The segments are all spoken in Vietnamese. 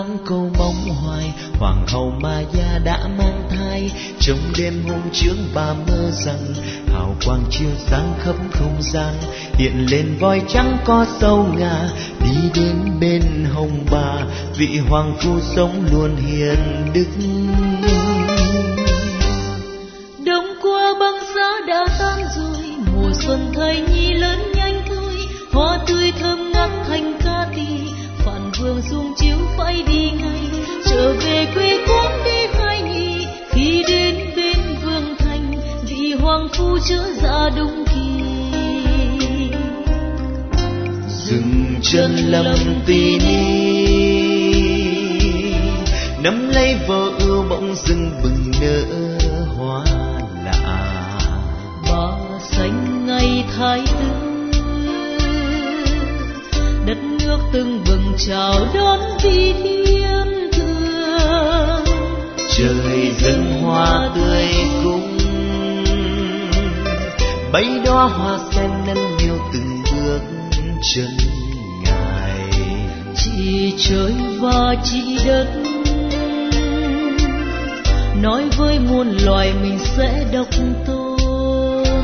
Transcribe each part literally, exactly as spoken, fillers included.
ngóng câu mong hoài, hoàng hậu Maya đã mang thai. Trong đêm hôm trước bà mơ rằng hào quang chiếu sáng khắp không gian, hiện lên voi trắng có sâu ngà, đi đến bên hồng bà, vị hoàng phu sống luôn hiền đức. Đông qua băng giá đã tan rồi, mùa xuân thai nhi lớn nhanh thôi, hoa tươi thơm ngát thành ca tỳ, phản vương dung chiếu phải đi ngay, trở về quê quán đi hai nhì. Khi đến bên vương thành, vị hoàng phu chở dạ đúng kỳ. Dừng chân lâm tí ni, nắm lấy vợ ưu bỗng dưng bừng nở hoa lạ. Bà xanh ngày thái tử, đất nước tưng bừng chào đón vị thiên thượng. Trời dâng hoa tươi cũng bấy đóa hoa sen nâng niu từng bước chân ngài. Chị trời và chị đất nói với muôn loài mình sẽ độc tôn.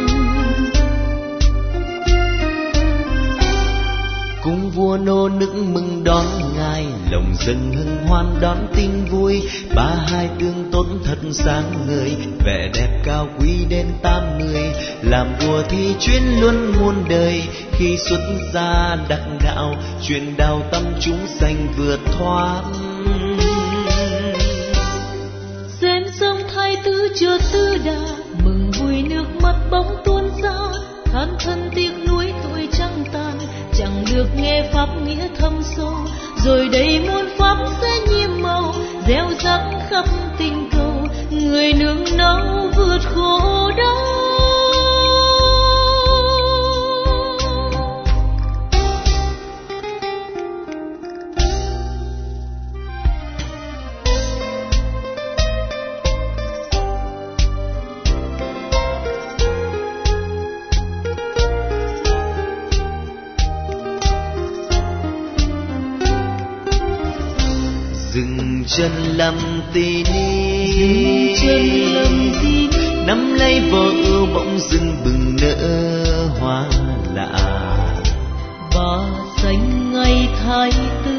Cung vua nô nức mừng đón ngài, lòng dân hân hoan đón tin vui. Ba hai tương tốt thật sáng người, vẻ đẹp cao quý đến tám mươi. Làm vua thì chuyến luôn muôn đời, khi xuất gia đắc đạo, truyền đạo tâm chúng sanh vượt thoát. Xem sông thái tử chưa tư đà, mừng vui nước mắt bóng tuôn ra, than thân tiếc nuối tuổi trăng tàn, chẳng được nghe pháp nghĩa thâm sâu. Rồi đây muôn pháp sẽ nhiệm màu, gieo rắc khắp tình cầu, người nương náu vượt khổ đau. Dừng chân lâm tí ni, Dừng chân lâm tí ni, nắm lấy vợ ưu bỗng dưng bừng nở hoa lạ. Bà xanh ngày thái tử,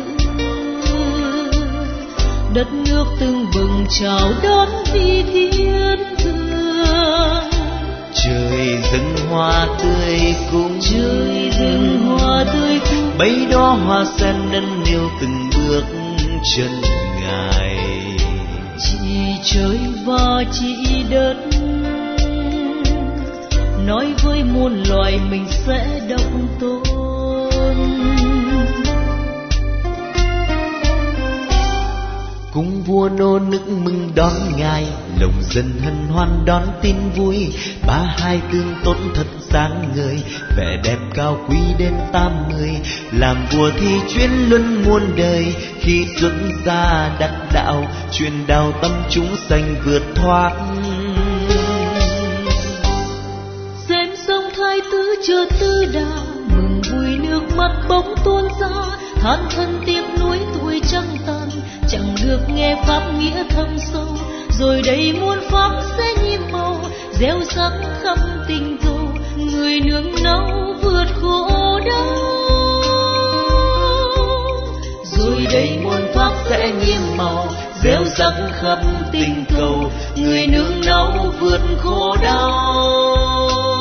đất nước tưng bừng chào đón vị thiên thượng. Trời dâng hoa tươi cũng, Trời dâng hoa tươi cũng bấy đóa hoa sen nâng niu từng bước chân ngài. Chị trời và chị đất nói với muôn loài mình sẽ độc tôn. Cung vua nô nức mừng đón ngài, lòng dân hân hoan đón tin vui. Ba hai tương tốt thật sáng ngời, vẻ đẹp cao quý đến tám mươi. Làm vua thì chuyến luân muôn đời, khi xuất gia đắc đạo, truyền đạo tâm chúng sanh vượt thoát. Xem sông thái tử chưa tư đà, mừng vui nước mắt bỗng tuôn ra, than thân tiếc nuối tuổi trăng tàn, chẳng được nghe pháp nghĩa thâm sâu. Rồi đây muôn pháp sẽ nhiệm màu, gieo rắc khắp tình cầu, người nương náu vượt khổ đau. Rồi đây muôn pháp sẽ nhiệm màu, gieo rắc khắp tình cầu, người nương náu vượt khổ đau.